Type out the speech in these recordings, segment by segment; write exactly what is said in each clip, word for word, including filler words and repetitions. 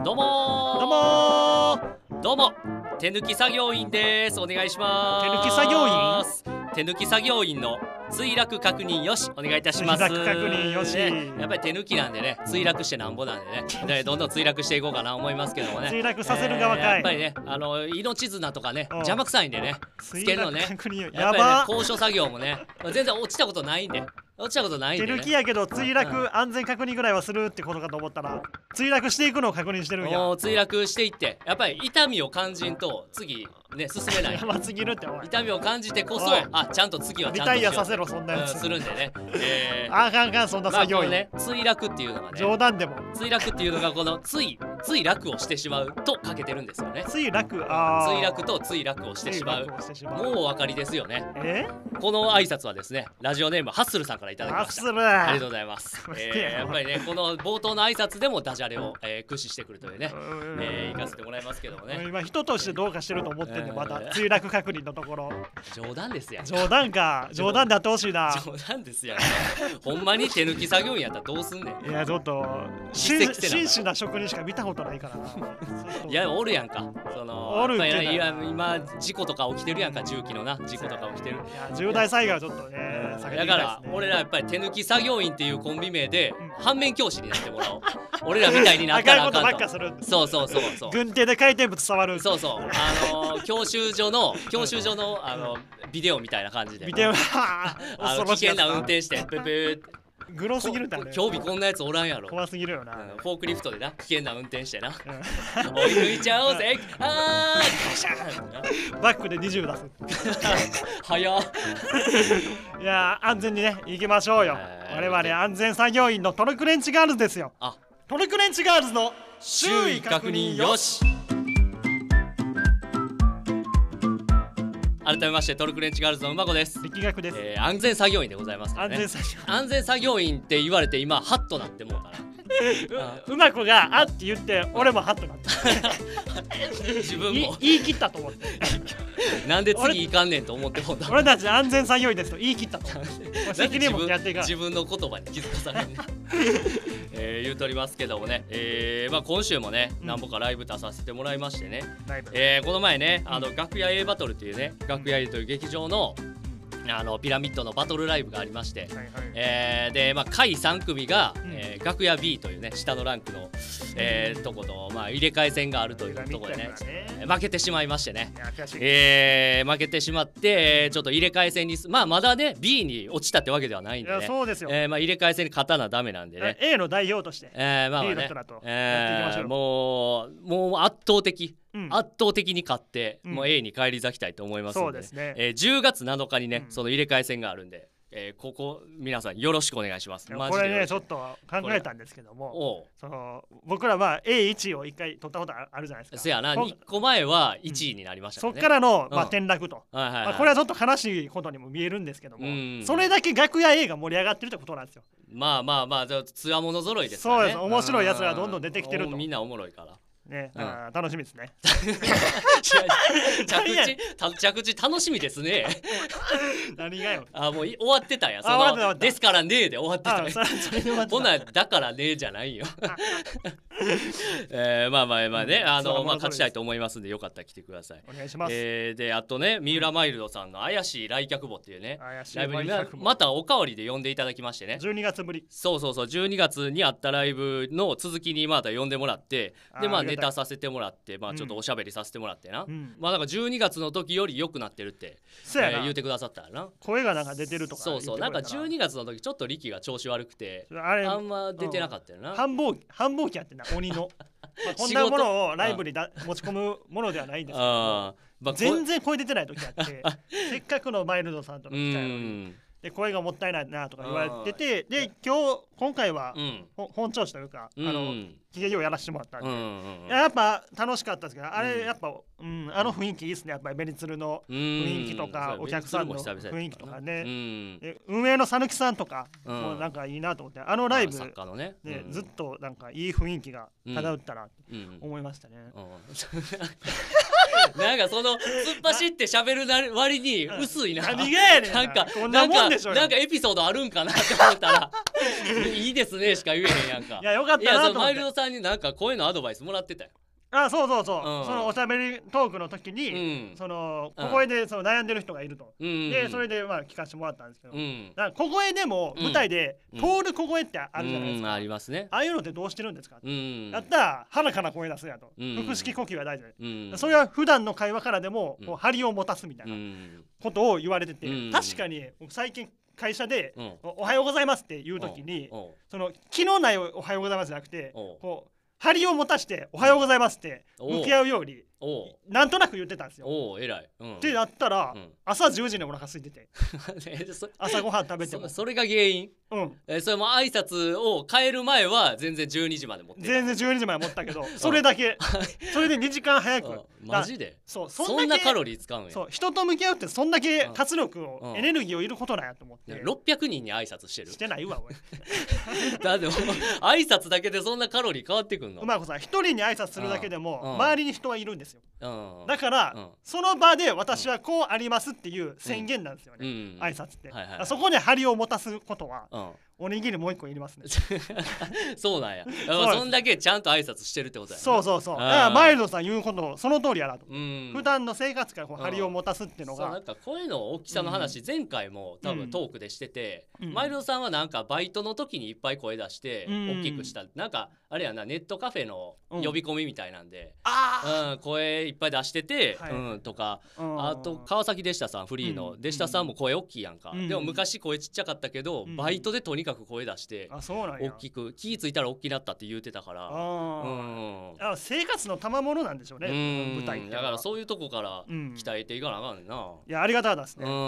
どうもどうもーどうも手抜き作業員です。お願いします。 手抜き作業員手抜き作業員の墜落確認よしお願いいたします。 墜落確認よし、 ね、やっぱり手抜きなんでね、墜落してなんぼなんでねでどんどん墜落していこうかな思いますけどもね。 墜落させる側かい、 えーやっぱりね、あの命綱とかね邪魔くさいんでね、つけるのね墜落確認やっぱりねやば高所作業もね全然落ちたことないんで落ちたことないんで、ね、 手抜きやけど墜落安全確認ぐらいはするってことかと思ったら墜落していくのを確認してるんや。 もう墜落していってやっぱり痛みを感じんと次ね進めないやばすぎるっておい。 痛みを感じてこそおいあちゃんと次はちリゃんとしようタイアさせろそんなやつ、 うんするんでね、えー、 あかんあかんそんなまあ作業員、 このね墜落っていうのがね冗談でも墜落っていうのがこのついつい落をしてしまうとかけてるんですよね。 墜落あー墜落とつい落をしてしまう墜落をしてしまうもうお分かりですよね。 えこの挨拶はですねラジオネームハッスルさんからいただきました。 ハッスルありがとうございます、えー、やっぱりねこの冒頭の挨拶でもダジャレを、えー、駆使してくるというね、えー、行かせてもらいますけどもね。 今人としてどうかしてると思ってんねえーまだ墜落確認のところ冗談ですやん。 冗談か冗談であってほしいな。 冗談ですやん。ほんまに手抜き作業員やったらどうすんねん。 いやちょっと実績してな真摯な職人しか見たことないからな。 いやおるやんかそのおるけどやっぱりいや今事故とか起きてるやんか重機のな事故とか起きてる。 いや重大災害はちょっとね避けていだからきたいですね。 俺らやっぱり手抜き作業員っていうコンビ名でうん反面教師になってもらおう。俺らみたいになったらあ赤いことばっかんと。 かする。 そうそうそうそう。 軍手で回転物触る。 そうそうあのー教習所の教習所のあのビデオみたいな感じで見てはあの危険な運転してププーってグロすぎるんだね。 興味こんなやつおらんやろ。 怖すぎるよな。 うんフォークリフトでな危険な運転してなう追い抜いちゃおうぜあーガシャンんバックでにじゅう出す。 早っ。 いや安全にね行きましょうよ。 えー我々安全作業員のトルクレンチガールズですよ。 あトルクレンチガールズの周囲確認よし。改めましてトルクレンチガールズの馬子です、 力学です。 えー、安全作業員でございますからね。 安全作業安全作業員って言われて今ハッとなってもうからううまくがあって言って俺もハッとなって自分もい言い切ったと思ってなんで次行かんねんと思ってもうた。 俺たち安全作業員ですと言い切ったと思って責任持ってやっていかない。 自分の言葉に気づかされんねえー、言うとりますけどもね、えーまあ、今週もね、 うん何本かライブ出させてもらいましてね、 ライブえー、この前ねあの楽屋 A バトルっていうね楽屋 A という劇場のあのピラミッドのバトルライブがありまして、 はいはいえー、で、まあ、下位さん組が、 うんえー楽屋 B というね下のランクの、えーとこと、まあ、入れ替え戦があるというところでね負けてしまいましてね、 いや悔しい。 えー負けてしまって、えーちょっと入れ替え戦にすまあまだね B に落ちたってわけではないんいやでね、 そうですよ。 えーまあ、入れ替え戦に勝たなダメなんでね、 A の代表として。 えーまあまあ B のね人らとやっていきまえーしょう。 もうもう圧倒的、 うん圧倒的に勝って、 うんもう A に返り咲きたいと思いますので、 そうですねえーじゅうがつなのかにね、 うんその入れ替え戦があるんで、えーここ皆さんよろしくお願いします。 いやマジでよろしくこれねちょっと考えたんですけども、 おうその僕らは エーワン を一回取ったことあるじゃないですか。 せやなこいっこまえはいちいになりましたそっね、 からのまあうん転落と。 はいはいはいまあこれはちょっと悲しいことにも見えるんですけどもうん、 それだけ楽屋 A が盛り上がってるってことなんですよ。 まあまあまあつわもの揃いですからね。 そうです面白い奴らがどんどん出てきてるとうんみんなおもろいからね、 うんあー楽しみですね。 着地た着地楽しみですね。 何がよ。 あもうい終わってたんやそあ終わってた終わったのですからねえで終わってたんやあそれそれで終わってたほなだからねえじゃないよ。えー、まあまあまあね、 うんあのまあそれは面白いです勝ちたいと思いますんでよかったら来てください。 お願いします。 えー、であとね三浦マイルドさんの怪しい来客簿っていうね怪しいライブに来客簿またおかわりで呼んでいただきましてね。 じゅうにがつぶり。 そうそうそうじゅうにがつにあったライブの続きにまた呼んでもらってでまああーありがたいネタさせてもらってまあちょっとおしゃべりさせてもらってな、 うんまあなんかじゅうにがつの時より良くなってるって、 そうやなえー言うてくださったらな。 声がなんか出てるとかそうそうなんかじゅうにががつの時ちょっと力が調子悪くてあれあんま出てなかったよな、 繁忙繁忙期やってんな鬼の、まあ、こんなものをライブにだ持ち込むものではないんですけどあー、まあ、こ全然声出てない時あってせっかくのマイルドさんとのう機会なのにんで声がもったいないなとか言われててで今日今回はうんほ本調子というか、 うんあの喜劇をやらせてもらったんで、 うんうんやっぱ楽しかったですけどあうんれやっぱ、うん、あの雰囲気いいですねやっぱりベニツルの雰囲気とかうんお客さんのそれ雰囲気とかねうんで運営の讃岐さんとかうんもうなんかいいなと思ってあのライブ、 まあ作家のねねうんずっとなんかいい雰囲気が漂ったなってうん思いましたね。 うんなんかその突っ走って喋るな割に薄いな。 何がやねんなんかこんなもんでしょなんかエピソードあるんかなって思ったらいいですねしか言えへんやんか。 いやよかったなと思って。 いやそのマイルドさんになんか声のアドバイスもらってたよ。 あそうそうそう、 うん、 そのおしゃべりトークの時に、うん、その小声でその悩んでる人がいると、うん、でそれでまあ聞かせてもらったんですけど、うん、だから小声でも舞台で通る小声ってあるじゃないですか、 うんうん、ありますね。 ああいうのってどうしてるんですか、うん、やったら鼻から声出すやと、うん、腹式呼吸が大事で、うん、それは普段の会話からでもこう張りを持たすみたいなことを言われてて、うん、確かに最近会社で、うん、おはようございますって言う時に、その気のないおはようございますじゃなくてこう張りを持たしておはようございますって向き合うようになんとなく言ってたんですよ。 お偉い、 うん、ってなったら、うん、朝じゅうじにお腹空いてて朝ごはん食べてもそ, それが原因、うんえそれも挨拶を変える前は全然じゅうにじまで持ってた。 全然じゅうにじまで持ったけどそれだけそれでにじかん早くマジでそうそ, そんなカロリー使うんや。 そう人と向き合うってそんだけ活力を、うん、エネルギーをいることなんやと思って、 ろっぴゃくにんに挨拶してるしてないわおいだって挨拶だけでそんなカロリー変わってくんの。 うまこさん一人に挨拶するだけでも、うん、周りに人はいるんですよ、うん、だから、うん、その場で私はこうありますっていう宣言なんですよね、うん、挨拶って、はいはいはい、そこで張りを持たすことは、うんおにぎりもう一個いりますねそうなんや。そんだけちゃんと挨拶してるってことやね。 そうそうそう。だからマイルドさん言うことその通りやなと。普段の生活からこう張りを持たすっていうのが、 そうなんか声の大きさの話、うん、前回も多分トークでしてて、うん、マイルドさんはなんかバイトの時にいっぱい声出して大きくした、うん、なんかあれやなネットカフェの呼び込みみたいなんで、うんうん、声いっぱい出してて、はい、うん、とか、あと川崎デシタさんフリーのデシタさんも声大きいやんか、うん、でも昔声ちっちゃかったけど、うん、バイトでとにかく声出して大きく気ぃついたら大きなったって言ってたから、あ、 うん、あ生活の賜物なんでしょうね、舞台って。 だからそういうとこから鍛えていかなあかんねんな、うん、いやありがたいですね、 うん、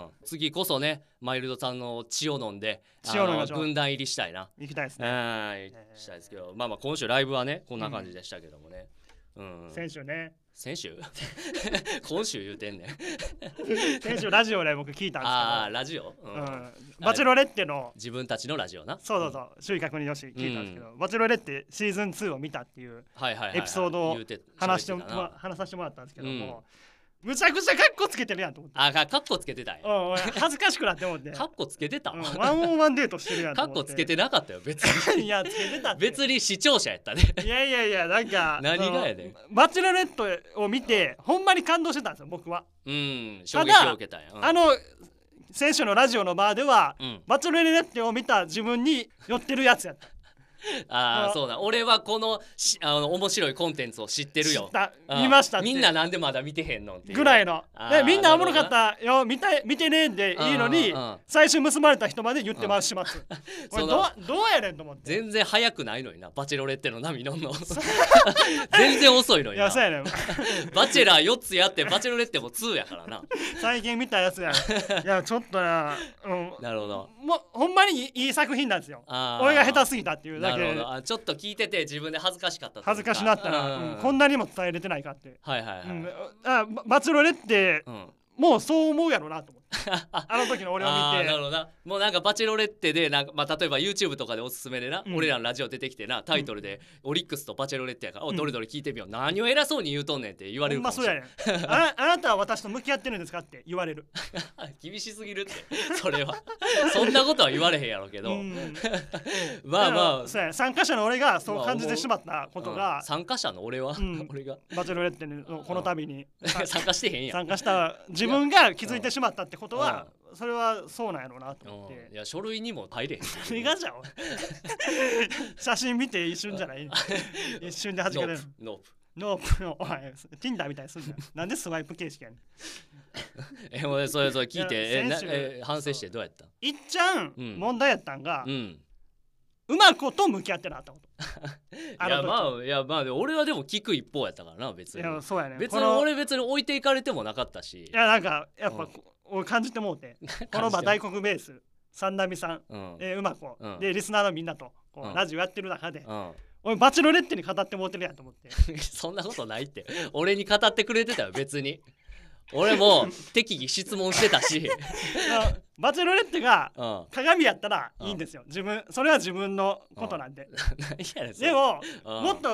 次こそねマイルドさんの血を飲んで血を飲みましょう。軍団入りしたいな。 行きたいですね。 はい、したいですけど、まあまあ今週ライブはねこんな感じでしたけどもね、 うんうん、先週ね先週今週言うてんねん先週ラジオで僕聞いたんですけど、 あラジオ、うんうん、 バチェロレッテの自分たちのラジオな。 そうそうそう周囲確認よし聞いたんですけど、うん、バチェロレッテシーズンツーを見たっていうエピソードを話して話させてもらったんですけども、うん、むちゃくちゃカッコつけてるやんと思って。 あカッコつけてたんや、 うん、恥ずかしくなって思ってカッコつけてた、うん、 ワンオンワンデートしてるやんと思って。 カッコつけてなかったよ別にいやつけてたって別に視聴者やったねいやいやいやなんか何がやねん。 バチェロレットを見てほんまに感動してたんですよ僕は。 うん衝撃を受けたんや、うん、 あの先週のラジオのバーでは、うん、バチェロレッテを見た自分に寄ってるやつやったああそうだ俺はこのしあの面白いコンテンツを知ってるよ見ましたってみんななんでまだ見てへんのっていうぐらいのでみんなおもろかったよ見た見てねえでいいのに最終結ばれた人まで言ってますしますこれどどうやねんと思って。 全然早くないのになバチェロレッテの波乗んの全然遅いのにないやそうやねんバチェラーよっつやってバチェロレッテもツーやからな最近見たやつやいやちょっとな、うん、 なるほどもうほんまにいい作品なんですよ。俺が下手すぎたっていうだけであちょっと聞いてて自分で恥ずかしかった恥ずかしなったら、うん、こんなにも伝えれてないかってはいはいはい、うん、 あバチェロレッテ、うん、もうそう思うやろなと思ってあの時の俺を見てあなるほどな。もうなんかバチェロレッテでなんか、まあ、例えば YouTube とかでおすすめでな、うん、俺らのラジオ出てきてなタイトルで、うん、オリックスとバチェロレッテやから、うん、おどれどれ聞いてみよう、何を偉そうに言うとんねんって言われるかもしれない、ほんまそうやねんあ, あなたは私と向き合ってるんですかって言われる厳しすぎるってそれはそんなことは言われへんやろうけど、うん、まあまあそうや参加者の俺がそう感じてしまったことが、まあうん、参加者の俺は、うん、俺がバチェロレッテのこの度に参加してへんやん参加した自分が気づいてしまったってことは、うん、それはそうなんやろうなと思って、 いや書類にも入れへん何がじゃん写真見て一瞬じゃない一瞬で弾けるノープノープのおい Tinder みたいにすんじゃんなんでスワイプ形式やねんえもうそれそれ聞いてえなえ反省してどうやった。 いっちゃん、うん、問題やったんが、うん、うまくと向き合ってなかったこといやまあいやまあ俺はでも聞く一方やったからな別に。 いやそうやね別に俺別に置いていかれてもなかったし。 いやなんかやっぱ、うん、俺感じてもうてこの場大黒ベース三波さん、うんえー、うまこ、うん、でリスナーのみんなとこう、うん、ラジオやってる中で、うん、俺バチェロレッテに語ってもうてるやんと思ってそんなことないって俺に語ってくれてたよ別に俺も適宜質問してたしバチェロレッテが鏡やったらいいんですよ、自分それは自分のことなんで、 うん、 でももっと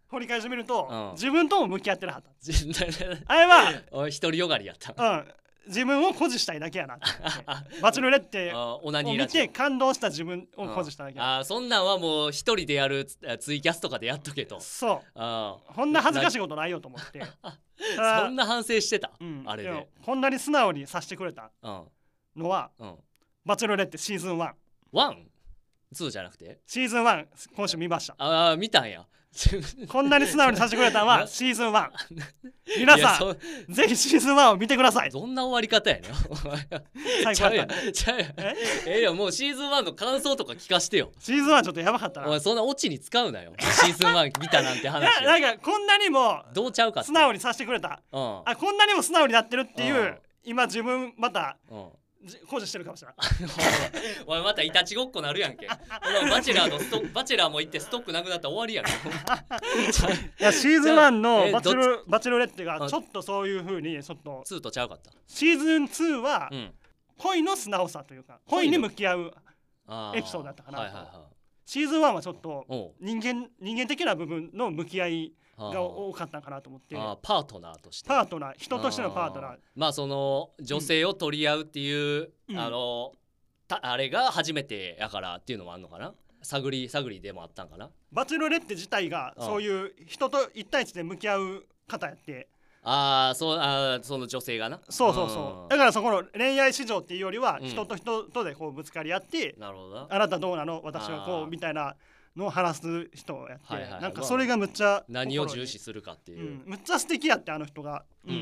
掘り返してみると、 うん、 自分とも向き合ってなかったあれは独りよがりやった、 うん自分を誇示したいだけやなってバチェロレッテを見て感動した自分を誇示しただけや、 うん、あそんなんはもう一人でやるツイキャスとかでやっとけとそうあこんな恥ずかしいことないよと思ってそんな反省してた、うん、あれでこんなに素直にさせてくれたのは、うん、バチェロレッテシーズンワンワン?ツーじゃなくてシーズンワン今週見ました。 ああ見たんやこんなに素直にさせてくれたのはシーズンワン皆さんぜひシーズンワンを見てください。 どんな終わり方やねん最高やったちゃうやええいやもうシーズンワンの感想とか聞かしてよ。 シーズンワンちょっとやばかったな。 お前そんなオチに使うなよシーズンワン見たなんて話いやなんかこんなにもどうちゃうか素直にさせてくれた、うん、あこんなにも素直になってるっていう、うん、今自分また、うん工事してるかもしれないお前またイタチごっこなるやんけバチェラーのストバチェラーも行ってストックなくなったら終わりやんいやシーズンワンのバチェロバチェロレッテがちょっとそういう風にちょっとツーとちゃうかった。 シーズンツーは、うん、恋の素直さというか恋に向き合うエピソードだったかな、はいはいはい、シーズンワンはちょっと人間人間的な部分の向き合いが多かったかなと思って。 あパートナーとしてパートナー人としてのパートナーまあその女性を取り合うっていう、うん、あのたあれが初めてやからっていうのもあるのかな。探り探りでもあったんかな。 バチェロレッテ自体がそういう人と一対一で向き合う方やって。 ああそうあその女性がなそうそうそう、うん、だからそこの恋愛市場っていうよりは人と人とでこうぶつかり合って、 うん、なるほどあなたどうなの私はこうみたいなのを話す人をやって、はいはいはい、なんかそれがむっちゃ何を重視するかっていう、うん、 むっちゃ素敵やってあの人が、 うんうん、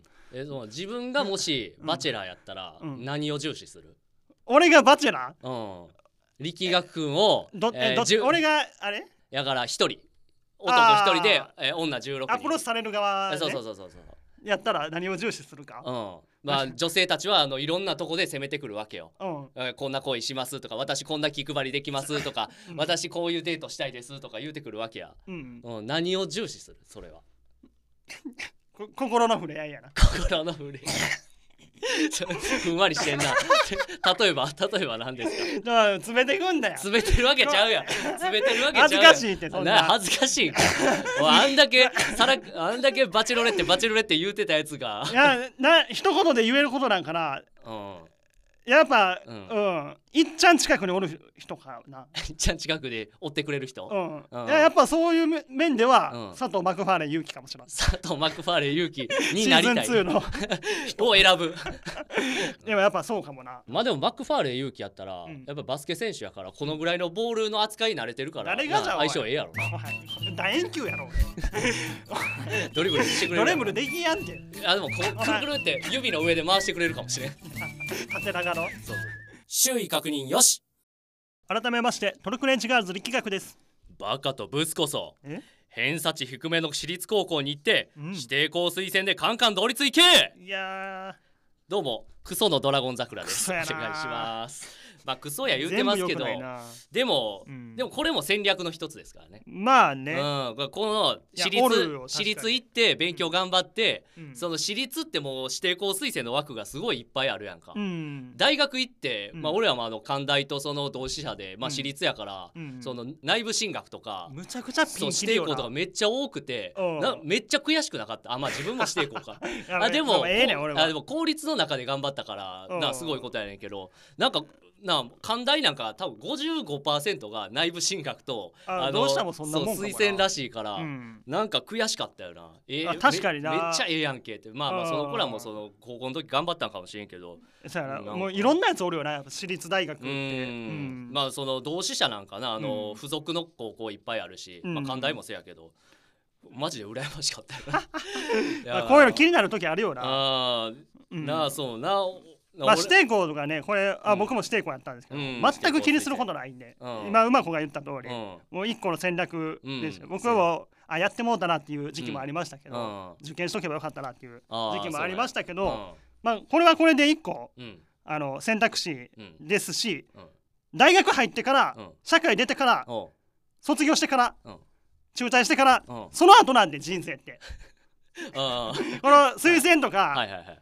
えその自分がもしバチェラーやったら何を重視する、うん、 俺がバチェラー、 うん、力学君をど、えー、どっち俺があれやから一人男一人で、えー、女じゅうろくにんアプローチされる側、ね、 そうそうそうそうそうやったら何を重視するか、 うんまあ、女性たちはあのいろんなとこで攻めてくるわけよ、うん、こんな恋しますとか私こんな気配りできますとか、うん、私こういうデートしたいですとか言うてくるわけや、うんうん、何を重視するそれは心の触れ合いやな心の触れ合いふんわりしてんな例えば例えば何ですか。 詰めてくんだよ。 詰めてるわけちゃうやん。詰めてるわけちゃうやん。 恥ずかしいってそんな。 恥ずかしいあんだけさらあんだけバチェロレってバチェロレって言うてたやつがいやな一言で言えることなんかな、うん、やっぱ、うんうん、いっちゃん近くにおる人かな。 いっちゃん近くで追ってくれる人、 うんうん、いや、やっぱそういう面では、うん、佐藤マクファーレン勇気かもしれない。 佐藤マクファーレン勇気になりたいシーズンツーのを選ぶでもやっぱそうかもな。 まあでもマクファーレン勇気やったら、うん、やっぱバスケ選手やからこのぐらいのボールの扱い慣れてるから誰がじゃ相性ええやろ楕円球やろドリブルしてくれる。 ドリブルできやんけ。 あでもこうくるくるって指の上で回してくれるかもしれん縦長のそう周囲確認よし。 改めましてトルクレンチガールズ力学です。 バカとブスこそ偏差値低めの私立高校に行って、うん、指定校推薦でカンカン同率行け。 いやどうもクソのドラゴン桜です。お願いします。まあクソや言うてますけどでも、うん、でもこれも戦略の一つですからね。 まあね、 うん、この私立私立行って勉強頑張って、うん、その私立ってもう指定校推薦の枠がすごいいっぱいあるやんか、うん、大学行って、まあ、俺はまああの関大とその同志社で、まあ、私立やから、うん、その内部進学とかむちゃくちゃピンキリよな。 指定校とかめっちゃ多くてなめっちゃ悔しくなかった。あまあ自分も指定校かあでも、 ええね、俺はあでも公立の中で頑張ったからなすごいことやねんけどなんかな関大なんか多分 ごじゅうごパーセント が内部進学とああのどうしてもそんなもんかもな推薦らしいから、うん、なんか悔しかったよな、 えー、確かになめ, めっちゃええやんけってまあまあその子らもその高校の時頑張ったんかもしれんけどそうやなもういろんなやつおるよなやっぱ私立大学ってうん、うん、まあその同志社なんかなあの、うん、付属の高校いっぱいあるし、まあ、関大もせやけど、うん、マジで羨ましかったよなこういうの気になる時あるよなあ、うん、なあそうなまあ指定校とかねこれあ、うん、僕も指定校やったんですけど、うん、全く気にすることないんで、うん、今馬子が言った通り、うん、もう一個の戦略ですよ、うん、僕はもうあやってもうたなっていう時期もありましたけど、受験しとけばよかったなっていう時期もありましたけど、まあこれはこれで一個、あの選択肢ですし、大学入ってから、社会出てから、卒業してから、中退してから、その後なんで人生ってこの推薦とか、はいはいはい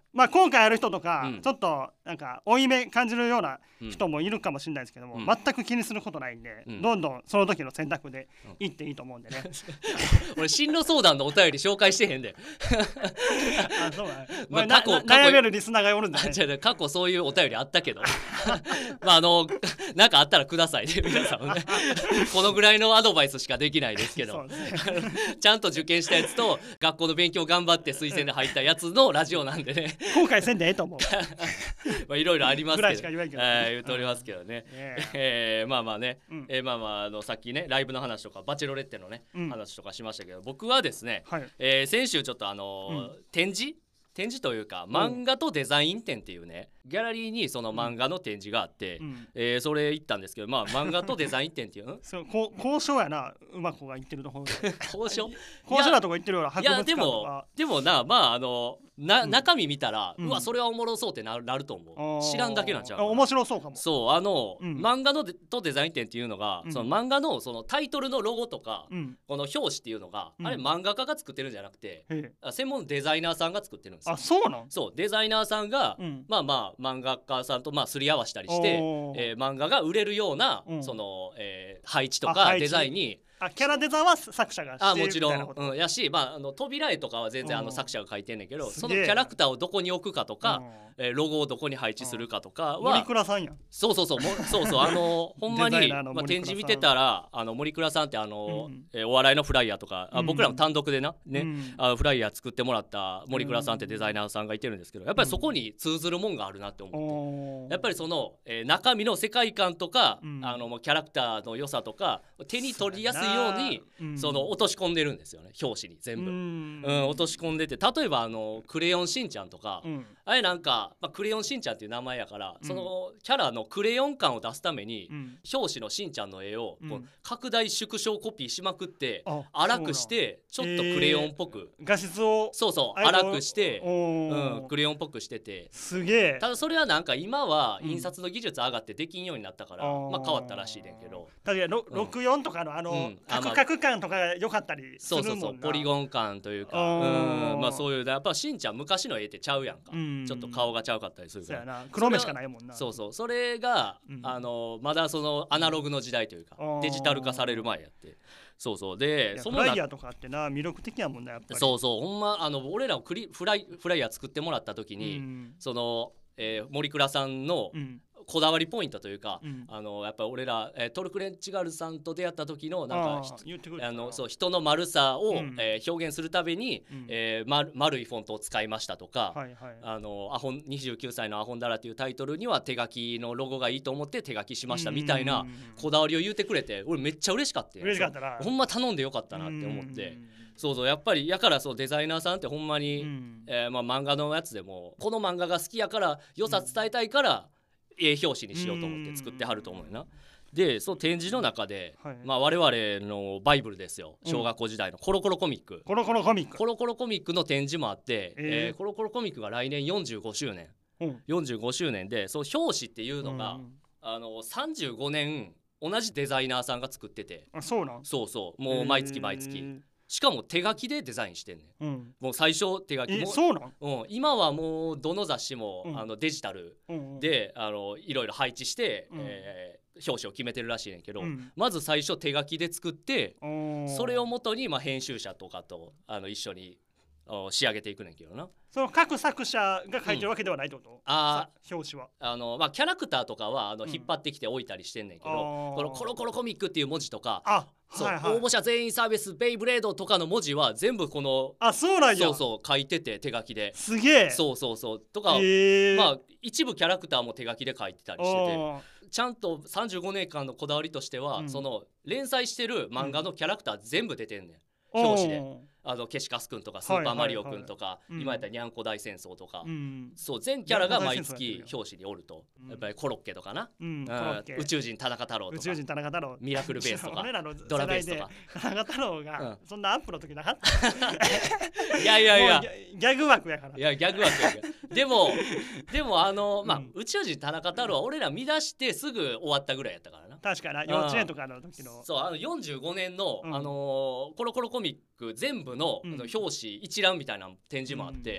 まあ今回やる人とか、 うんちょっとなんか負い目感じるような人もいるかもしれないですけども、 うん全く気にすることないんで、 うんどんどんその時の選択でいっていいと思うんでね、 俺進路相談のお便り紹介してへんであそうだね、 まあまあ、 過去な過去悩めるリスナーがおるんだねあ違う違う過去そういうお便りあったけどまああのなんかあったらくださいね皆さんもねこのぐらいのアドバイスしかできないですけどそうですねちゃんと受験したやつと学校の勉強頑張って推薦で入ったやつのラジオなんでね後悔せんでええと思うまあいろいろありますけどぐらいしか言わんけど、 えー言うとおりますけどね、 ねえーまあまあね、 うんえーまあまああのさっきねライブの話とかバチェロレッテのね、 うん話とかしましたけど僕はですね、 はいえー先週ちょっとあのーうん展示展示というか漫画とデザイン展っていうねギャラリーにその漫画の展示があって、 うんえーそれ行ったんですけどまあ漫画とデザイン展っていうんそうこう交渉やなうまくが言ってるところで交渉交渉なとこ言ってるようない博物やで館ともかでもなまああのな、 うん中身見たら、 ううんわそれはおもろそうってなるなると思う知らんだけなんちゃうかなあ面白そうかもそうあの、 うん漫画のデとデザイン展っていうのが、 うんその漫画のそのタイトルのロゴとか、 うんこの表紙っていうのが、 うんあれ漫画家が作ってるんじゃなくて、 へえあ専門のデザイナーさんが作ってるんですよあそうなんそうデザイナーさんが、 うんまあまあ漫画家さんとまあすり合わしたりして、 おーえー漫画が売れるような、 うんその、えー配置とあ配置かデザインにあキャラデザは作者がしてあもちろるみたいなこ、とん、うん、やし、まあ、あの扉絵とかは全然あうんの作者が書いてんねんけどすげえそのキャラクターをどこに置くかとか、 うんえーロゴをどこに配置するかとか森は倉さんやんそうそうそうもそうそうあのほんまに、 デザイナーのまあ、 森倉さん展示見てたらあの森倉さんってあの、 うんえーお笑いのフライヤーとか、あうん僕らの単独でな、ねうんあのフライヤー作ってもらった森倉さんってデザイナーさんがいてるんですけどやっぱりそこに通ずるもんがあるなって思って。 おーやっぱりその、えー中身の世界観とか、 うんあのもうキャラクターの良さとか手に取りやすいようにうんその落とし込んでるんですよね表紙に全部、 ううんん落とし込んでて例えばあのクレヨンしんちゃんとか、 うんあれなんか、まあ、クレヨンしんちゃんっていう名前やから、 うんそのキャラのクレヨン感を出すために、 うん表紙のしんちゃんの絵をこううん拡大縮小コピーしまくってあ荒くしてちょっとクレヨンっぽく、 画質をそうそうあれ荒くして、 おーうん、クレヨンっぽくしててすげえただそれはなんか今はうん印刷の技術上がってできんようになったから、 あーまあ変わったらしいねんけど確かにろうんろくじゅうよんとかのあのうんあまあカクカク感とかが良かったりすそうそるもんなうそうポリゴン感というかあーうんまあそういうやっぱしんちゃん昔の絵ってちゃうやんか、 うんちょっと顔がちゃうかったりするそうやからな黒目しかないもんなそうそうそれが、 うんあのまだそのアナログの時代というかあーデジタル化される前やってそうそういでその中やフライヤーとかってな魅力的やもんなやっぱりそうそうほんまあの俺らをクリフライフライヤー作ってもらった時に、 うんその、えー森倉さんのうんこだわりポイントというか、 うんあのやっぱり俺ら、えートルクレンチガルさんと出会った時のなんあかー言ってくれたあのそう人の丸さを、 うんえー表現するために、 うんえー丸丸いフォントを使いましたとか、 はいはいあのアホンにじゅうきゅうさいのアホンダラというタイトルには手書きのロゴがいいと思って手書きしましたみたいなこだわりを言うてくれて俺めっちゃ嬉しかったよ嬉しかったなほんま頼んでよかったなって思ってうんそうそうやっぱりやからそうデザイナーさんってほんまに、 うんえーまあ、漫画のやつでもこの漫画が好きやから良さ伝えたいから、ええ表紙にしようと思って作ってはると思うよな。でその展示の中で、 はいまあ、我々のバイブルですよ小学校時代のコロコロコミック、 コロコロコミックコロコロコミックの展示もあって、 えーえーコロコロコミックが来年よんじゅうごしゅうねんうんよんじゅうごしゅうねんでその表紙っていうのが、 うんあのさんじゅうごねん同じデザイナーさんが作っててあそうなんそうそうもう毎月毎月、 へーしかも手書きでデザインしてんねんうんもう最初手書きえもそうなんうん、今はもうどの雑誌も、 うんあのデジタルうんうんであのいろいろ配置して、 うんえー表紙を決めてるらしいねんけど、 うんまず最初手書きで作っておーそれをもとに、まあ、編集者とかとあの一緒にあ仕上げていくねんけどなその各作者が書いてるわけではないってこと、 あさ表紙はあの、まあ、キャラクターとかはあのうん引っ張ってきて置いたりしてんねんけど、 あーこのコロコロコミックっていう文字とかあそう、 はいはい応募者全員サービスベイブレードとかの文字は全部このあそうなんやそうそう書いてて手書きですげえそうそうそうとか、 へーまあ一部キャラクターも手書きで書いてたりしててあちゃんとさんじゅうごねんかんのこだわりとしては、 うんその連載してる漫画のキャラクター全部出てんねん、 ー表紙でおーあのケシカスくんとかスーパーマリオくんとか、 はいはいはい今やったらニャンコ大戦争とか、 うんそう全キャラが毎ニャンコ大戦争やってるよ月表紙におると、 うんやっぱりコロッケとかな、 うんコうんロッケ宇宙人田中太郎とか宇宙人田中太郎ミラクルベースとか俺らのドラベースとか世代で田中太郎が、 うんそんなアップの時なかったいやいやいやもうギャギャグ枠やからいやギャグ枠やけどでもでもあのまあ、 うん宇宙人田中太郎は俺ら見出してすぐ終わったぐらいやったからな確かな幼稚園とかの時のそうあのよんじゅうごねんの、 うんあのーコロコロコミック全部の,、 うんあの表紙一覧みたいな展示もあって、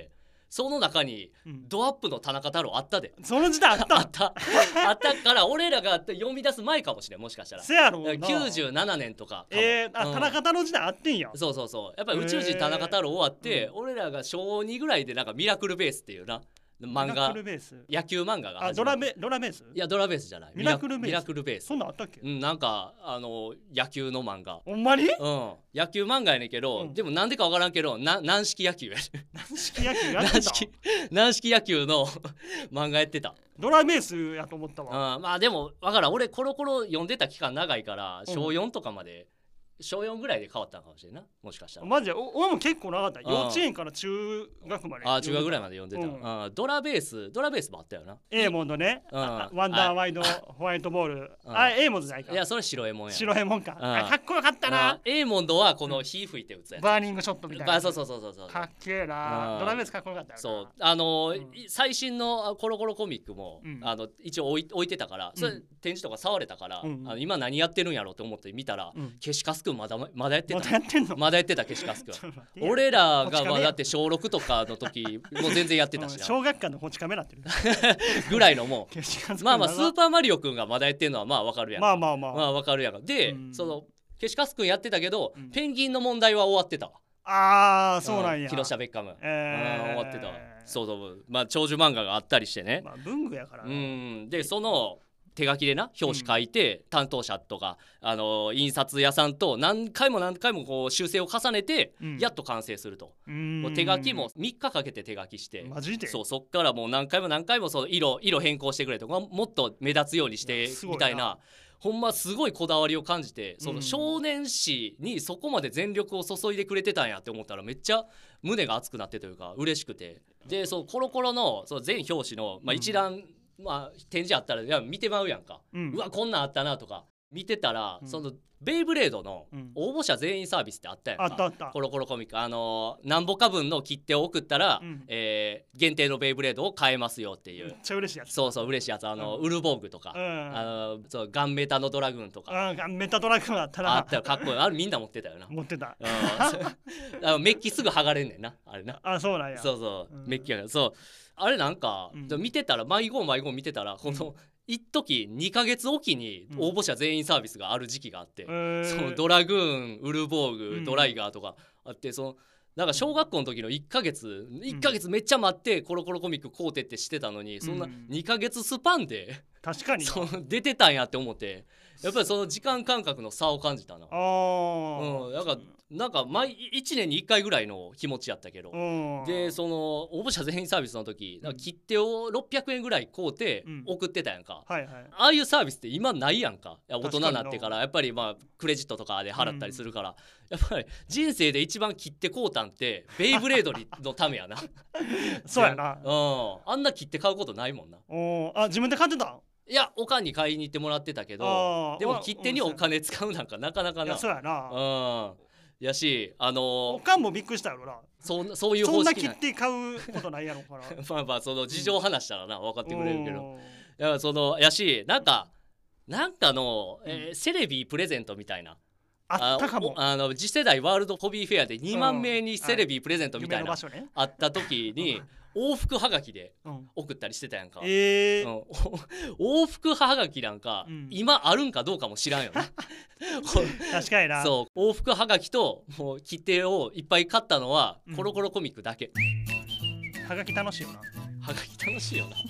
その中にドアップの田中太郎あったで、 その時代あったあったあったから俺らが読み出す前かもしれん、もしかしたらせやろうなきゅうじゅうななねんとかかも。 えー、あ、 うん田中太郎時代あってんや。 そうそうそう、やっぱり宇宙人田中太郎終わって、俺らがしょうにぐらいでなんかミラクルベースっていうな漫ミラ画クルベース野球漫画があ始まる。 ドラベドラベースいやドラベースじゃない、 ミラクルベースミラクルベース。 そんなんあったっけ。 うん、なんかあの野球の漫画。 ほんまに。 うん野球漫画やねんけど、 うん、 でもなんでかわからんけどな軟式野球や軟式野球やってた軟式軟式野球の漫画やってた。 ドラベースやと思ったわ。 うん、まあでもわからん、俺コロコロ読んでた期間長いからしょうよんとかまで、しょうよんぐらいで変わったのかもしれんな、もしかしたら。 マジでお俺も結構長かった。幼稚園から中学まで。 あ中学ぐらいまで読んでた、 うんうん、ドラベースドラベースもあったよな。 エーモンドね、 うんあワンダーワイドホワイトボール、 うんあエーモンドじゃないか。 いやそれ白エモンや。 白エモンか、 うんあかっこよかったな。 エーモンドはこの火吹いて打つやつ、 バーニングショットみたいな。 あそうそうそうそうそうかっけえな、 うんドラベースかっこよかったよな。 そうあのーうん最新のコロコロコミックも、 うんあの一応置い置いてたからそれ、 うん展示とか触れたから、 うんあの今何やってるんやろうと思って見たら、 うん消しカスくんまだまだやってたまたやってんの。 まだやってた消しカスくんちょっと待って俺らこち亀がまあだって小ろくとかの時もう全然やってたしうんな小学館のこち亀なってる。 ぐらいのも消しカスうまあまあスーーパーマリオくんがまだやってるのはまあわかるやんか。 まあまあまあ、 まあわかるやんかで、 うんその消しカスくんやってたけど、 うんペンギンの問題は終わってたわ。 ああそうなんや。 広島ベッカム、 えーうん終わってたわ。そうそうまあ長寿漫画があったりしてね、 まあ文具やからうな。 んでその手書きでな表紙書いて、担当者とかあの印刷屋さんと何回も何回もこう修正を重ねて、 うんやっと完成すると。 うーんもう手書きもみっかかけて手書きしてマジで。 そうそっからもう何回も何回もその色色変更してくれとかもっと目立つようにしていやすごいなみたいなほんますごいこだわりを感じてそうんの少年誌にそこまで全力を注いでくれてたんやって思ったらめっちゃ胸が熱くなってというか嬉しくてでそうコロコロのその全表紙の、まあ、一覧、まあ、展示あったらいや見てまうやんか、 ううんわこんなんあったなとか見てたら、 うんそのベイブレードのうん応募者全員サービスってあったやんか、 あったあったコロコロコミックあのー、何ぼか分の切手を送ったら、 うんえー限定のベイブレードを買えますよっていう、 めっちゃ嬉しいやつ。 そうそう嬉しいやつあの、 うんウルボーグとか、 うんあのそうガンメタのドラグーンとか、 あーメタドラグーンあったな。 あったよかっこいいあれみんな持ってたよな、 持ってた。 うんあのメッキすぐ剥がれんねんなあれなあそうなんや。 そうそう、 うんメッキやからそうあれなんか、 うん見てたら迷子迷子見てたらこの一時にかげつおきに応募者全員サービスがある時期があって、 えーそのドラグーンウルボーグ、 うんドライガーとかあってそのなんか小学校の時のいっかげついっかげつめっちゃ待ってコロコロコミック買うてってしてたのにそんなうんにかげつスパンで確かにな。 その出てたんやって思ってやっぱりその時間感覚の差を感じたな。 ああ。 うん、なんかなんか毎いちねんにいっかいぐらいの気持ちやったけど、 うん。 でその応募者全員サービスの時なんか切手をろっぴゃくえんぐらい買うてうん送ってたやんか、 はいはい。 ああいうサービスって今ないやんか。いや大人確かになになってからやっぱりまあクレジットとかで払ったりするから、やっぱり人生で一番切手買うたんってベイブレードのためやなそうやな。 うんあんな切手買うことないもんな。 おあ自分で買ってたん。 いやおかんに買いに行ってもらってたけあどーでも切手にお金使うなんかなかなかな。 いやそうやな。 うんやしあのおかんもびっくりしたやろな。 そんそういうそんな方式な切って買うことないやろから。 まあまあその事情話したらな分かってくれるけどうんいやそのやしなんかなんかの、えーセレビプレゼントみたいなあったかも。 あの次世代ワールドホビーフェアでにまん名にセレビプレゼントみたいな夢の場所ね。 あった時に往復はがきでうん。 送ったりしてたやんか、 ええうんお往復はがきなんか、 うん今あるんかどうかも知らんよね確かにな。 そう往復はがきともう切手をいっぱい買ったのは、 うんコロコロコミックだけはがき楽しいよな。 はがき楽しいよな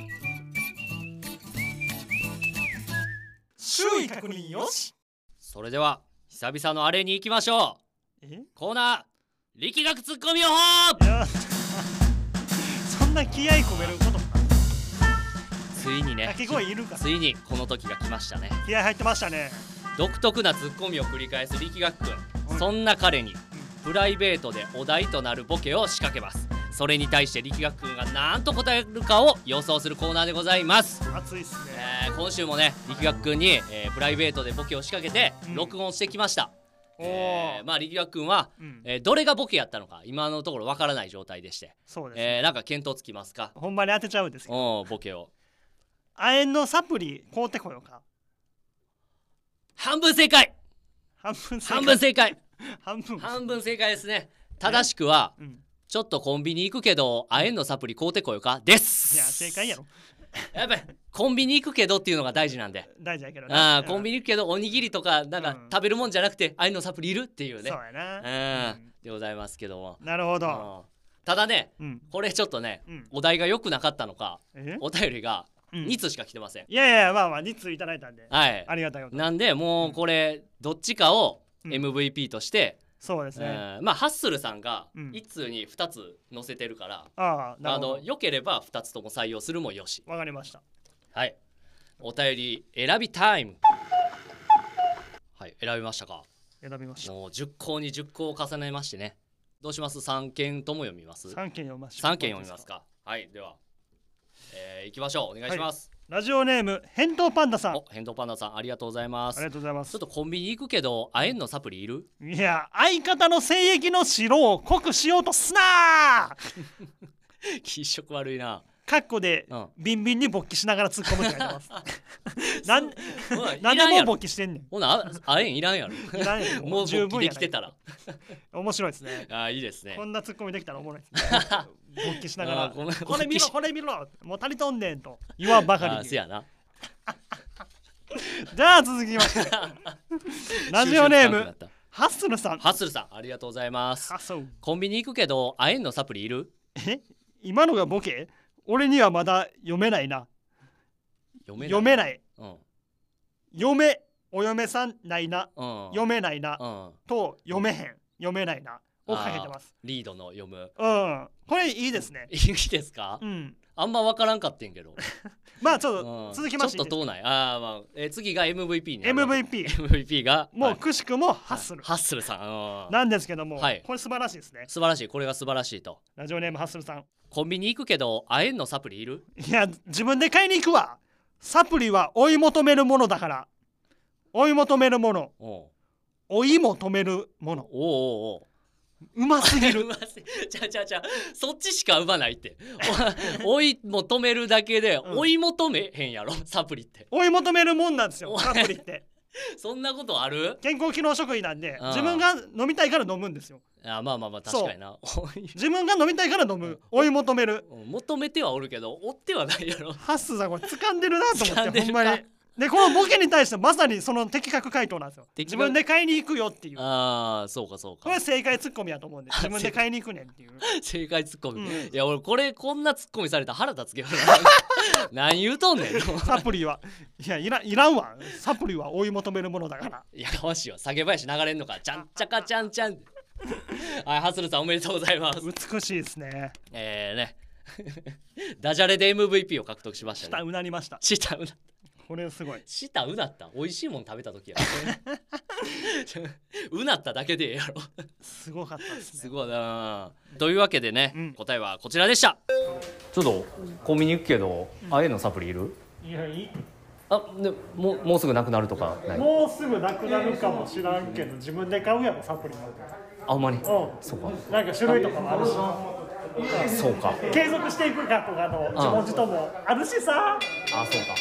周囲確認よし。 それでは久々のあれに行きましょうえ？ コーナー力学ツッコミ予報いやそんな気合い込めることもついにね掛け声いるか。 ついにこの時が来ましたね気合入ってましたね。 独特なツッコミを繰り返す力学くん、 うんそんな彼にプライベートでお題となるボケを仕掛けます。それに対して力学くんが何と答えるかを予想するコーナーでございます。 熱いっすね。 えー今週もね力学くんに、えープライベートでボケを仕掛けてうん録音してきました。 おーえーまあ力学くんは、 うんえーどれがボケやったのか今のところわからない状態でして、 そうですね。 えーなんか見当つきますか？ ほんまに当てちゃうんですけど。 おーボケを亜鉛のサプリ買うてこようか。 半分正解半分正解。 半分正解半分。 半分正解ですね。正しくはうん。 ちょっとコンビニ行くけど亜鉛のサプリ買うてこようかです。 いや正解やろ。 やっぱりコンビニ行くけどっていうのが大事なんで。 大事やけどね。 ああ、コンビニ行くけどおにぎりとかなんか食べるもんじゃなくて亜鉛のサプリいるっていうね。 そうやな。 うん、でございますけども。 なるほど。 ただね、これちょっとね、お題が良くなかったのか、お便りがに通しか来てません。 いやいや、まあまあに通いただいたんで、 はい、 ありがたいこと。 なんでもうこれどっちかを エムブイピー として、 そうですね。 まあハッスルさんがいち通にふたつ載せてるから、あの良ければふたつとも採用するもよし。 わかりました。 はい、お便り選びタイム。はい、選びましたか。 選びました。 もうじゅっ項にじゅっ項を重ねましてね。どうします？さん件とも読みます？ さん件読ましさん件読みますか。はい、では、えー、行きましょう。お願いします。 はい、ラジオネーム返答パンダさん。 お、返答パンダさんありがとうございます。 ありがとうございます。 ちょっとコンビニ行くけど亜鉛のサプリいる？ いや、相方の精液の白を濃くしようとすなー気色悪いな。 カッコで、うん、ビンビンに勃起しながら突っ込むって書いてますなんなんでもう勃起してんねん。 ほな亜鉛いらんやろ。いらんやろ。もう十分できてたら面白いですね。 あ、いいですね。 こんな突っ込みできたらおもろいですね。勃起しながらこれ見ろこれ見ろもう足りとんねんと言わんばかりに。 せやな。 じゃあ続きましてラジオネームハッスルさん。 ハッスルさんありがとうございます。コンビニ行くけど亜鉛のサプリいる？ え、今のがボケ？俺にはまだ読めないな。読めない。読めない。うん、嫁お嫁さんないな。うん、読めないな、うん、と読めへん読めないなをかけてます。 リードの読む。 うん。これいいですね。 いいですか？うん。あんま分からんかってんけど。 まあちょっと続きまして、 ちょっと遠ない。ああ、まあ、えー、次が エムブイピー にエムブイピーエムブイピー がもうくしくもハッスル、 ハッスルさんなんですけども、 はい、 これ素晴らしいですね。 素晴らしい。これが素晴らしいと。 ラジオネームハッスルさん。 コンビニ行くけど亜鉛のサプリいる？ いや、自分で買いに行くわ。サプリは追い求めるものだから。追い求めるもの、追い求めるもの。 おおおうますぎる。 ちゃちゃちゃ、そっちしか生まないって。追い求めるだけで追い求めへんやろ、うん、サプリって。 追い求めるもんなんですよ、サプリって。 そんなことある？ 健康機能食品なんで、自分が飲みたいから飲むんですよ。 あ、まあまあまあ、確かにな。 自分が飲みたいから飲む。追い求める。 求めてはおるけど追ってはないやろ。 ハッスさんこれ掴んでるなと思って、ほんまに。でこのボケに対してまさにその的確回答なんですよ。自分で買いに行くよっていう。 ああ、そうかそうか。 これ正解ツッコミやと思うんで、自分で買いに行くねんっていう。 正解ツッコミ、うん、いや俺これこんなツッコミされたら腹立つけど何言うとんねん。 サプリはいやいらいらんわ。サプリは追い求めるものだから。 いやかわしいわ。下げ林流れんのか。ちゃんちゃかちゃんちゃん。はい、ハスルさんおめでとうございます。 美しいですね。 えーねダジャレで エムブイピー を獲得しましたね。 舌うなりました。 舌うなこれすごい。 舌うなった。美味しいもん食べた時やうなっただけでええやろ。 すごかったですね。 すごいな。というわけでね、うん、答えはこちらでした。ちょっとコンビニ行くけど、うん、ああいうのサプリいる？ いや、いい。 あ、でもうもうすぐなくなるとかない？ もうすぐなくなるかもしらんけど、自分で買うやろサプリも。 あ、ほんまに。うん、 そうか。なんか種類とかもあるし。 そうか。 継続していくかとかの自問自答もあるしさ。 あ、そうか。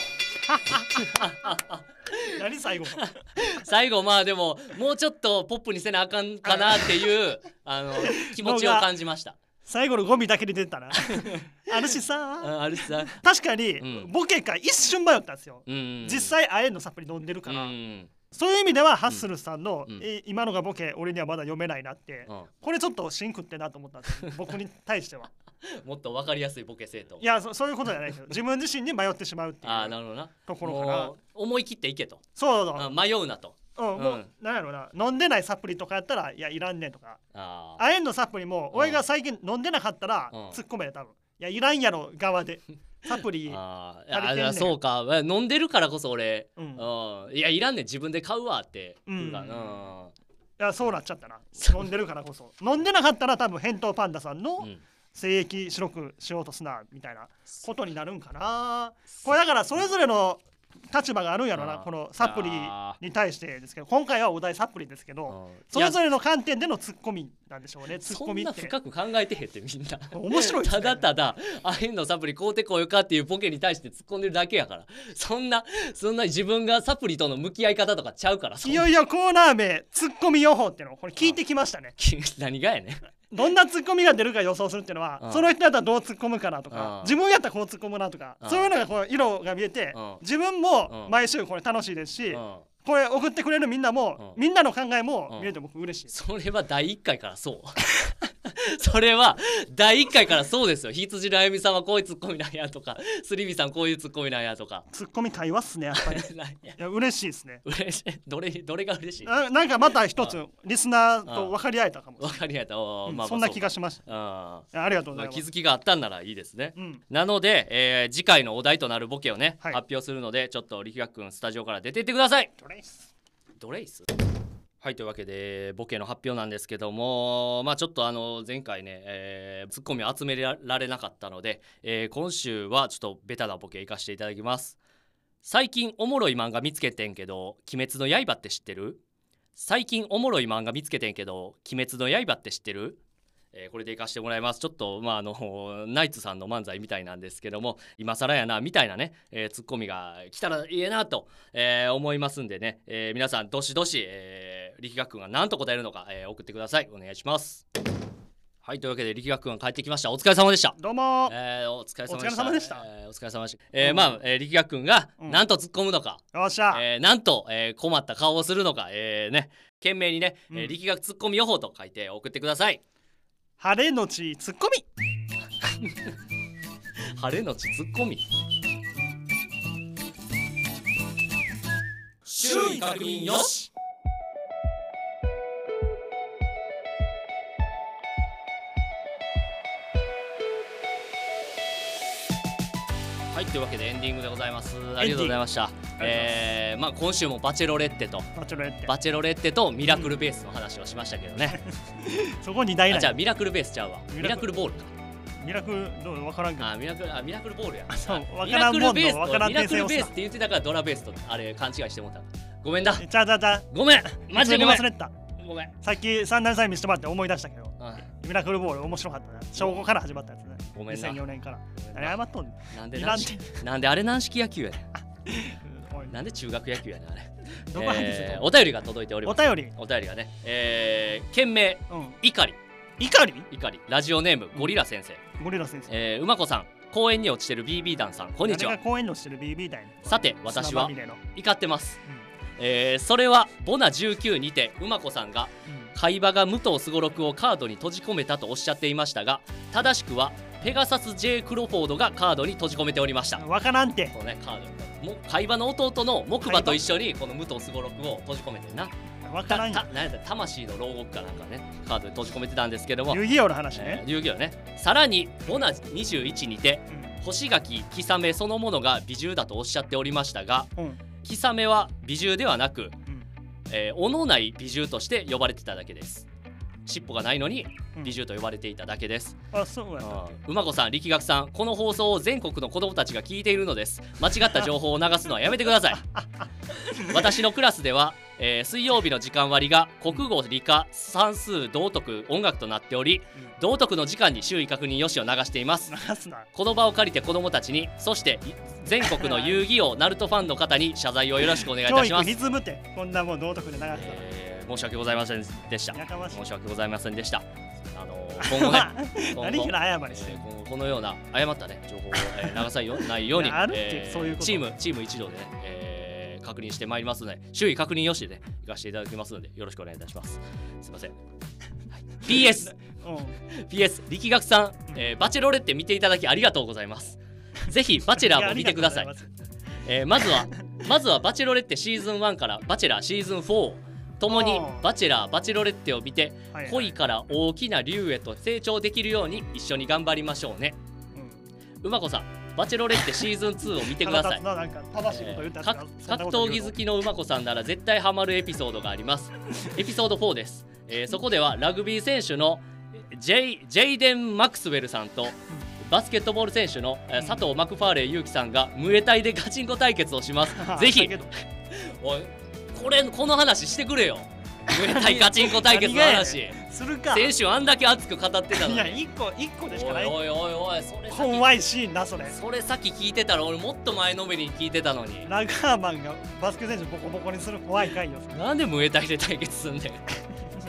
何最後最後まあでももうちょっとポップにせなあかんかなっていうあの気持ちを感じました。 最後のゴミだけで出たな。あるしさあるしさ。 確かに、うん、ボケか一瞬迷ったんですよ、うん、実際亜鉛のサプリ飲んでるから、うん、そういう意味ではハッスルさんの、うん、え今のがボケ俺にはまだ読めないなって、うん、これちょっとシンクってなと思ったんですよ僕に対しては。 もっと分かりやすいボケせえと。 いや そ, そういうことじゃないですよ。自分自身に迷ってしまうっていうあなるほどなところから思い切っていけと。 そうだ迷うなと。 うん、もうなんやろな、飲んでないサプリとかやったらいやいらんねんとか、あ亜鉛のサプリも俺が最近飲んでなかったら突っ込める多分いやいらんやろ側でサプリああそうか飲んでるからこそ俺、うん、いやいらんねん自分で買うわって言うかな、うん、 いやそうなっちゃったな飲んでるからこそ。飲んでなかったら多分返答パンダさんの、うん精液白くしようとすなみたいなことになるんかな。これだからそれぞれの立場があるんやろな、このサプリに対してですけど、今回はお題サプリですけど、それぞれの観点でのツッコミなんでしょうね。ツッコミってそんな深く考えてへんってみんな面白いですね。 ただただああいうのサプリ買うてこよかっていうボケに対して突っ込んでるだけやから、そんなそんな自分がサプリとの向き合い方とかちゃうから。 いよいよコーナー名ツッコミ予報ってのをこれ聞いてきましたね。 何がやねん。 どんなツッコミが出るか予想するっていうのは、その人やったらどう突っ込むかなとか、自分やったらこう突っ込むなとか、そういうのがこう色が見えて、自分も毎週これ楽しいですし、これ送ってくれるみんなも、みんなの考えも見えて僕嬉しい。 それはだいいっかいからそうそれはだいいっかいからそうですよ。羊のあゆみさんはこういうツッコミなんやとか、スリビさんこういうツッコミなんやとか。 ツッコミ会話っすねやっぱり。いや嬉しいですね。 嬉しい。どれどれが嬉しい？ な, なんかまた一つリスナーと分かり合えたかも。 分かり合えた。 うん、まあ、そんな気がしました。あ, ありがとうございます。 まあ、気づきがあったんならいいですね。うん、なので、えー、次回のお題となるボケをね、はい、発表するので、ちょっと力学くんスタジオから出ていってください。 ドレイス。 ドレイス。はい、というわけでボケの発表なんですけども、まあちょっとあの前回ね、えー、ツッコミを集められなかったので、えー、今週はちょっとベタなボケいかしていただきます。最近おもろい漫画見つけてんけど鬼滅の刃って知ってる？最近おもろい漫画見つけてんけど鬼滅の刃って知ってる？えー、これでいかしてもらいます。ちょっとまああのナイツさんの漫才みたいなんですけども、今更やなみたいなね、えー、ツッコミが来たらいいなと、えー、思いますんでね、えー、皆さんどしどし、えー、力学くんが何と答えるのか、えー、送ってください。お願いします。はい、というわけで力学くんが帰ってきました。お疲れ様でした。 どうもー、 えー、お疲れ様でした。 お疲れ様でした。 えー、お疲れ様でした。えー、まあ、えー、力学くんが何と突っ込むのか、 うん、よっしゃ、 えー、なんと、えー、困った顔をするのか、えー、ね、懸命にね、うん、えー、力学ツッコミ予報と書いて送ってください。 晴れのちツッコミ晴れのちツッコミ、周囲確認よし。はい、というわけでエンディングでございます。ありがとうございました。えー、まあ今週もバチェロレッテとバチェロレッテバチェロレッテとミラクルベースの話をしましたけどね。 そこに大な。 じゃあミラクルベースちゃうわ。ミラクルボールか。 ミラクルどう分からんけど。 あミラクルあミラクルボールや。 そう分からんもんの分からんミラクルベースって言ってたからドラベースとあれ勘違いしてもらった。ごめんだ。 ちゃちゃちゃ。 ごめん。マジでごめん。 忘れた。ごめん。さっき三段サイン見せてもらって思い出したけど。ミラクルボール面白かったね。小ごから始まったやつね。 ごめんな。 にせんよねんから。あれ謝っとんねん。 なんでなんでなんであれ軟式野球やねん。なんで中学野球やねんあれ。 どこ入ってるの？ お便りが届いております。 お便り。 お便りがね。えー、件名怒り。 怒り？ 怒り。ラジオネームゴリラ先生。 ゴリラ先生。 えー、馬子さん。公園に落ちてる ビービー 弾さん、こんにちは。 誰が公園に落ちてる ビービー 弾？ さて私は怒ってます。えー、それはボナじゅうきゅうにて馬子さんが、うん、海馬が武藤すごろくをカードに閉じ込めたとおっしゃっていましたが、正しくはペガサス J クロフォードがカードに閉じ込めておりました。 わからんて。 このねカードも海馬の弟の木馬と一緒にこの武藤すごろくを閉じ込めてな。 わからんよ。 なんや魂の牢獄かなんかねカードに閉じ込めてたんですけども。 遊戯王の話ね。 えー、遊戯王ね。さらにボナにじゅういちにて、うん、干し柿キサメそのものが美獣だとおっしゃっておりましたが、うん、キサメは美獣ではなく、うん、えー、尾のない美獣として呼ばれてただけです。尻尾がないのに美獣と呼ばれていただけです。 うん、あ、そうやな。 馬子さん、力学さん、この放送を全国の子供たちが聞いているのです。間違った情報を流すのはやめてください。私のクラスでは、えー、水曜日の時間割が国語、理科、算数、道徳、音楽となっており、うん、道徳の時間に周囲確認よしを流しています。 流すな。 この場を借りて子供たちに、そして全国の遊戯王ナルトファンの方に謝罪をよろしくお願いいたします。 教育リズムってこんなもん道徳で流すの、 えー、申し訳ございませんでした。申し訳ございませんでした。あのー、今後ね何から謝りして、 えー、このような誤ったね情報を、えー、流さないようにえー、チームチーム一同でね、えー、確認してまいりますので、周囲確認よしでね行かせていただきますのでよろしくお願いいたします。すいません。はい、ピーエス ピーエス 力学さん、えー、バチェロレッテ見ていただきありがとうございます。ぜひバチェラーも見てください。えー、まずはまずはバチェロレッテシーズンワンからバチェラーシーズンフォーともにバチェラーバチェロレッテを見て、はいはい、恋から大きな竜へと成長できるように一緒に頑張りましょうね。うん、馬子さん、バチェロレッテシーズンツーを見てください。格闘技好きの馬子さんなら絶対ハマるエピソードがあります。エピソードフォーです。えー、そこではラグビー選手のジェイ、ジェイデン・マクスウェルさんとバスケットボール選手の佐藤マクファーレー勇気さんがムエタイでガチンコ対決をします。ぜひおいこれこの話してくれよ。ムエタイガチンコ対決の話するか。 選手あんだけ熱く語ってたのに。 いやいっこいっこでしかない。 おいおいおいそれ怖いシーンなそれ。 それさっき聞いてたら俺もっと前のめりに聞いてたのに。 ラガーマンがバスケ選手ボコボコにする怖い回よ。 なんでムエタイで対決すんねん。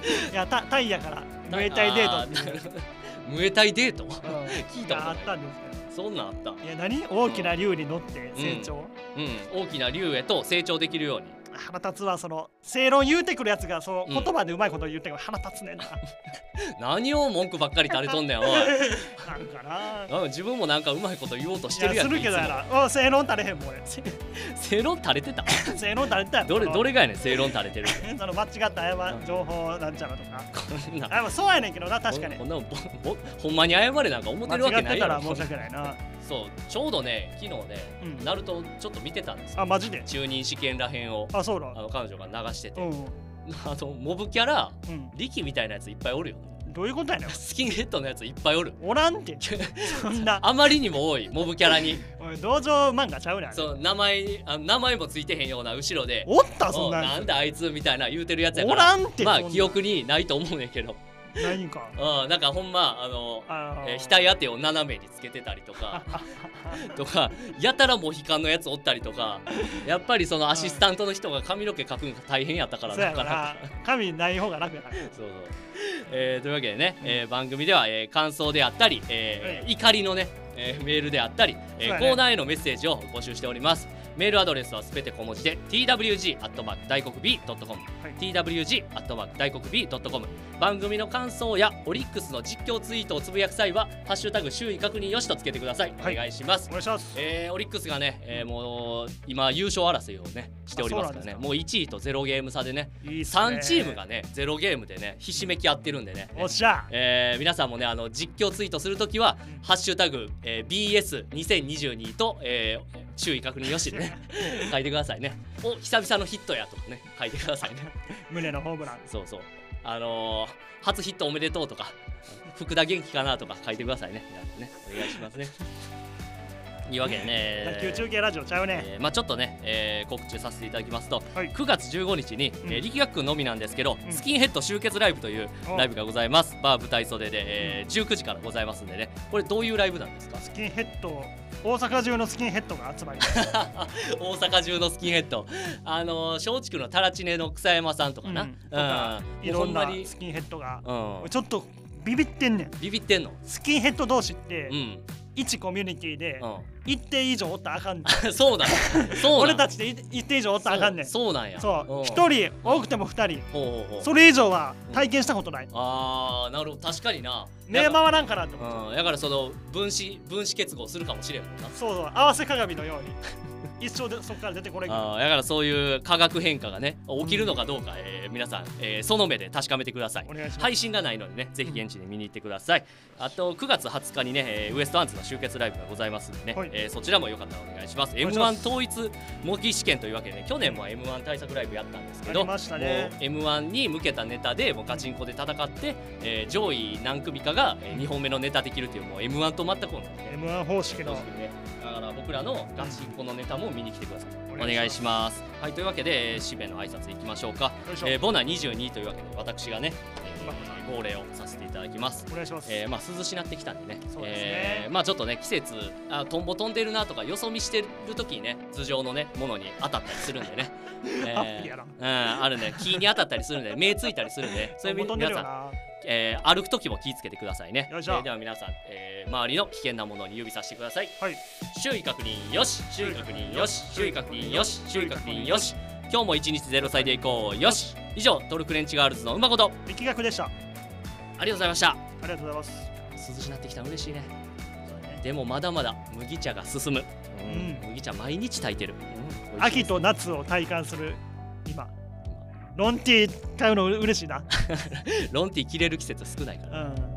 いやタイやからムエタイデートっていうムエタイデート、うん、聞いたことあったんですけどそんなんあった。 いや何大きな竜に乗って成長、 うん、うん、大きな竜へと成長できるように。 腹立つわ、その正論言うてくるやつがそう、うん、言葉でうまいこと言うてくる腹立つねんな何を文句ばっかり垂れとんねんおいなんかな自分もなんかうまいこと言おうとしてるやん。 いやするけどやな、正論垂れへんもん俺正論垂れてた正論垂れてたやん。 どれどれがやねん正論垂れてるその間違った情報なんちゃらとかこんなあそうやねんけどな、確かにこんなぼぼほんまに謝れなんか思ってるわけないやろ。 間違ってたら申し訳ないなそうちょうどね昨日ね、うん、ナルトちょっと見てたんですよ。 あマジで中任試験らへんをあそうだあの彼女が流してて、 うん、 あのモブキャラ、うん、力みたいなやついっぱいおるよ。 どういうことやねんスキンヘッドのやついっぱいおる。 おらんってそんなあまりにも多いモブキャラにおい道場漫画ちゃうねん。 そう名前あ名前もついてへんような後ろでおったそんななんだあいつみたいな言うてるやつやからおらんってまあ記憶にないと思うねんけど何かうんなんかほんまあのえー、額当てを斜めにつけてたりとかとかやたらモヒカンのやつおったりとかやっぱりそのアシスタントの人が髪の毛描くのが大変やったからだから髪ない方が楽やからそうそう、えー、というわけでね、うんえー、番組では、えー、感想であったり、えーうん、怒りのね、えー、メールであったり、えーね、コーナーへのメッセージを募集しております。メールアドレスはすべて小文字で ティーダブリュージー アットマーク 大黒 ビー ドットコム、はい、ティーダブリュージー アットマーク 大黒 ビー ドットコム。 番組の感想やオリックスの実況ツイートをつぶやく際はハッシュタグ周囲確認よしとつけてください、はい、お願いします。 お願いします。 えー、オリックスがね、えー、もう今優勝争いをねしておりますからね、もういちいとゼロゲーム差でね、いいっすね、さんチームがねゼロゲームでねひしめき合ってるんでね、 おっしゃ、 えー、皆さんもねあの実況ツイートするときは、うん、ハッシュタグ、えー、ビーエスにせんにじゅうに と、えー、周囲確認よしでね書いてくださいね。お久々のヒットやとかね書いてくださいね胸のホームランそうそうあのー、初ヒットおめでとうとか福田元気かなとか書いてください ね, ねお願いしますねいうわけでね野球中継ラジオちゃうね、 えー、まあちょっとね、えー、告知させていただきますと、はい、くがつじゅうごにちに、うんえー、力学くんのみなんですけど、うん、スキンヘッド集結ライブというライブがございます。バー舞台袖で、えー、じゅうくじからございますんでね、これどういうライブなんですか？ スキンヘッド大阪中のスキンヘッドが集まり大阪中のスキンヘッドあのー、松竹のタラチネの草山さんとかな、うん、とかいろんなスキンヘッドが、うん、ちょっとビビってんねん。 ビビってんの？ スキンヘッド同士って、うんいちコミュニティで一定以上おったらあかんねんそうだそう俺たちで一定以上おったらあかんねん。 そうなんや。 そう一人多くても二人それ以上は体験したことない。 あーなるほど確かにな目回らんからって思う。だからその分子分子結合するかもしれんもんな。 そうそう合わせ鏡のように一生でそこから出てこれる。 あだからそういう化学変化がね起きるのかどうか、うんえー、皆さん、えー、その目で確かめてください。 お願いします。 配信がないのでねぜひ現地で見に行ってください。あとくがつはつかにね、えー、ウエストアンツの集結ライブがございますんでね、はいえー、そちらもよかったらお願いします。 エムワン 統一模擬試験というわけでね去年も エムワン 対策ライブやったんですけどありましたね。 もう エムワン に向けたネタでもうガチンコで戦って、えー、上位何組かが、えー、にほんめのネタできるっていうもう エムワン と全く同じねエムワン 方式の、 ね、だから僕らのガチンコのネタも見に来てください。お願いします。はい、というわけで締めの挨拶いきましょうか。えー、ボナにじゅうにというわけで私がね、えー、号令をさせていただきます。 お願いします。 えー、まあ涼しなってきたんでね。 そうですね。 えー、まあちょっとね季節あトンボ飛んでるなとかよそ見してる時にね頭上のねものに当たったりするんでね。えー、うんあるね木に当たったりするんで目ついたりするんで、そういう皆さん。えー、歩く時も気をつけてくださいね。えー、では皆さん、えー、周りの危険なものに指さしてください。 はい、 周囲確認よし周囲確認よし周囲確認よし周囲確認よし今日も一日ゼロ歳でいこうよし。以上トルクレンチガールズのうまこと力学でした。 ありがとうございました。ありがとうございます。 涼しなってきた嬉しいね。でもまだまだ麦茶が進む、うんうん、麦茶毎日炊いてる、 うん、秋と夏を体感する今ロンティー買うの嬉しいなロンティー着れる季節少ないから、 うん